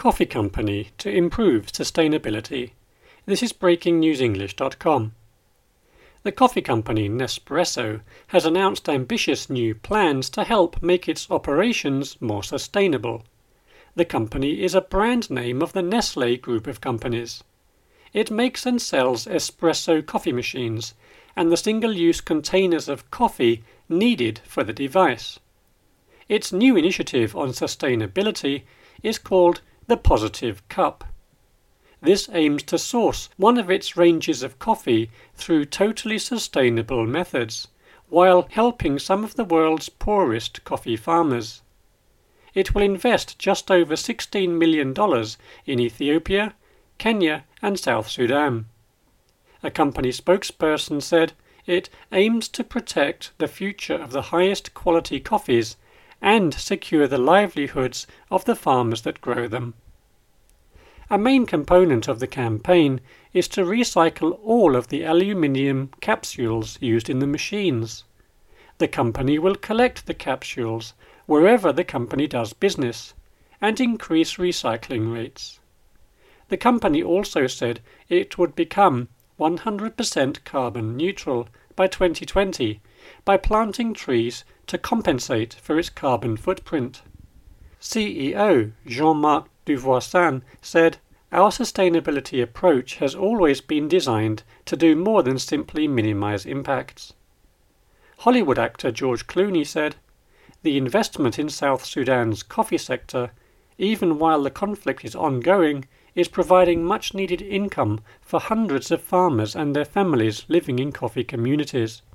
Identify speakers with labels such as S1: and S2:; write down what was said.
S1: coffee company to improve sustainability. This is breakingnewsenglish.com. The coffee company Nespresso has announced ambitious new plans to help make its operations more sustainable. The company is a brand name of the Nestlé group of companies. It makes and sells espresso coffee machines and the single-use containers of coffee needed for the device. Its new initiative on sustainability is called the Positive Cup. This aims to source one of its ranges of coffee through totally sustainable methods, while helping some of the world's poorest coffee farmers. It will invest just over $16 million in Ethiopia, Kenya and South Sudan. A company spokesperson said it aims to protect the future of the highest quality coffees and secure the livelihoods of the farmers that grow them. A main component of the campaign is to recycle all of the aluminium capsules used in the machines. The company will collect the capsules wherever the company does business and increase recycling rates. The company also said it would become 100% carbon neutral by 2020 by planting trees to compensate for its carbon footprint. CEO Jean-Marc Duvoisin said, "Our sustainability approach has always been designed to do more than simply minimize impacts." Hollywood actor George Clooney said, "The investment in South Sudan's coffee sector, even while the conflict is ongoing, is providing much-needed income for hundreds of farmers and their families living in coffee communities."